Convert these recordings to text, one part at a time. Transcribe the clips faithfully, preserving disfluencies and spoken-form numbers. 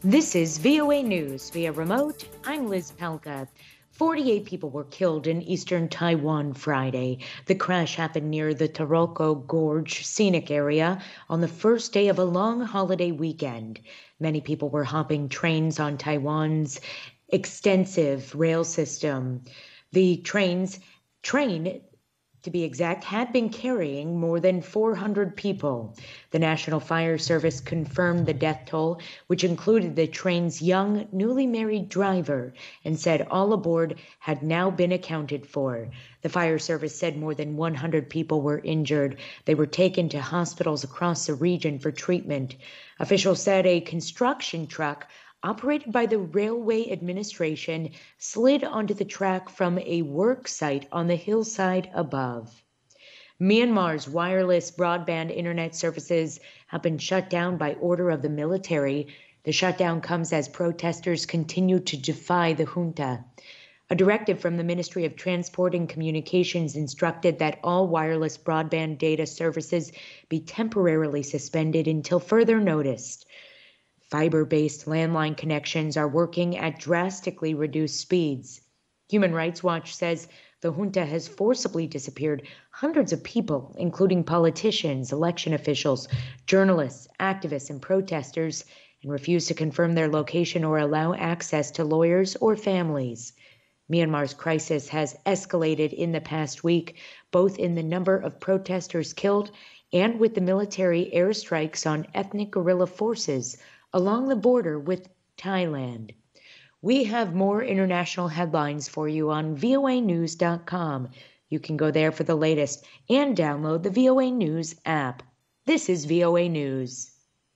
This is V O A News via remote. I'm Liz Palka. forty-eight people were killed in eastern Taiwan Friday. The crash happened near the Taroko Gorge scenic area on the first day of a long holiday weekend. Many people were hopping trains on Taiwan's extensive rail system. The trains, train, to be exact, had been carrying more than four hundred people. The National Fire Service confirmed the death toll, which included the train's young, newly married driver, and said all aboard had now been accounted for. The fire service said more than one hundred people were injured. They were taken to hospitals across the region for treatment. Officials said a construction truck operated by the Railway Administration, slid onto the track from a work site on the hillside above. Myanmar's wireless broadband internet services have been shut down by order of the military. The shutdown comes as protesters continue to defy the junta. A directive from the Ministry of Transport and Communications instructed that all wireless broadband data services be temporarily suspended until further notice. Fiber-based landline connections are working at drastically reduced speeds. Human Rights Watch says the junta has forcibly disappeared hundreds of people, including politicians, election officials, journalists, activists, and protesters, and refused to confirm their location or allow access to lawyers or families. Myanmar's crisis has escalated in the past week, both in the number of protesters killed and with the military airstrikes on ethnic guerrilla forces along the border with Thailand. We have more international headlines for you on V O A news dot com. You can go there for the latest and download the V O A News app. This is V O A News.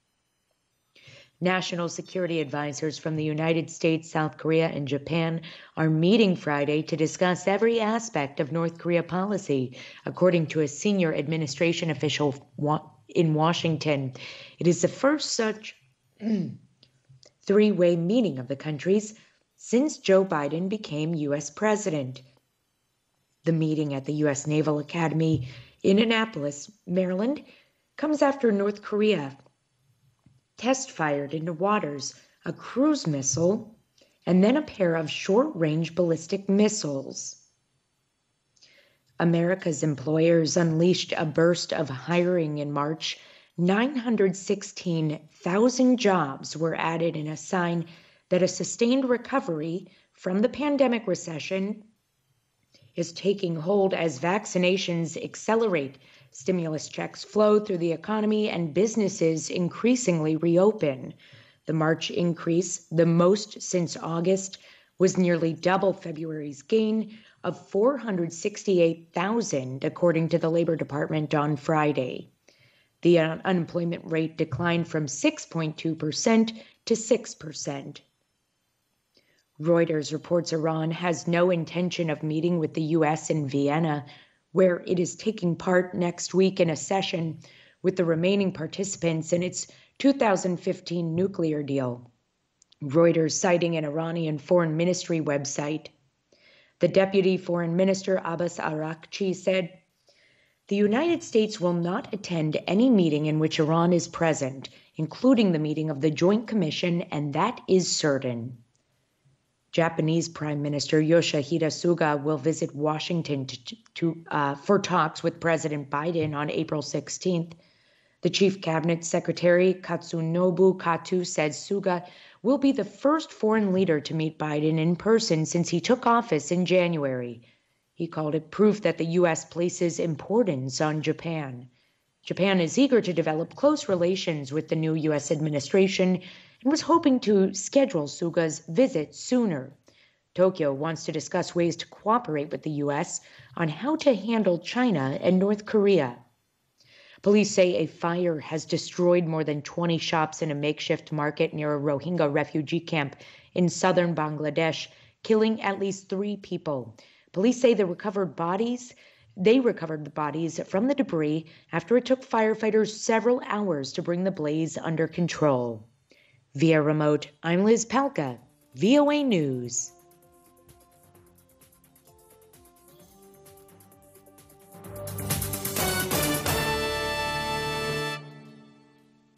National security advisors from the United States, South Korea, and Japan are meeting Friday to discuss every aspect of North Korea policy, according to a senior administration official in Washington. It is the first such three-way meeting of the countries since Joe Biden became U S president. The meeting at the U S Naval Academy in Annapolis, Maryland, comes after North Korea test-fired into waters a cruise missile and then a pair of short-range ballistic missiles. America's employers unleashed a burst of hiring in March. nine hundred sixteen thousand jobs were added in a sign that a sustained recovery from the pandemic recession is taking hold as vaccinations accelerate, stimulus checks flow through the economy, and businesses increasingly reopen. The March increase, the most since August, was nearly double February's gain of four hundred sixty-eight thousand, according to the Labor Department on Friday. The un- unemployment rate declined from six point two percent to six percent. Reuters reports Iran has no intention of meeting with the U S in Vienna, where it is taking part next week in a session with the remaining participants in its two thousand fifteen nuclear deal. Reuters citing an Iranian foreign ministry website. The deputy foreign minister Abbas Araghchi said, "The United States will not attend any meeting in which Iran is present, including the meeting of the Joint Commission, and that is certain." Japanese Prime Minister Yoshihide Suga will visit Washington to, to, uh, for talks with President Biden on April sixteenth. The Chief Cabinet Secretary Katsunobu Kato said Suga will be the first foreign leader to meet Biden in person since he took office in January. He called it proof that the U S places importance on Japan. Japan is eager to develop close relations with the new U S administration and was hoping to schedule Suga's visit sooner. Tokyo wants to discuss ways to cooperate with the U S on how to handle China and North Korea. Police say a fire has destroyed more than twenty shops in a makeshift market near a Rohingya refugee camp in southern Bangladesh, killing at least three people. Police say the recovered bodies, they recovered the bodies from the debris after it took firefighters several hours to bring the blaze under control. Via remote, I'm Liz Palka, V O A News.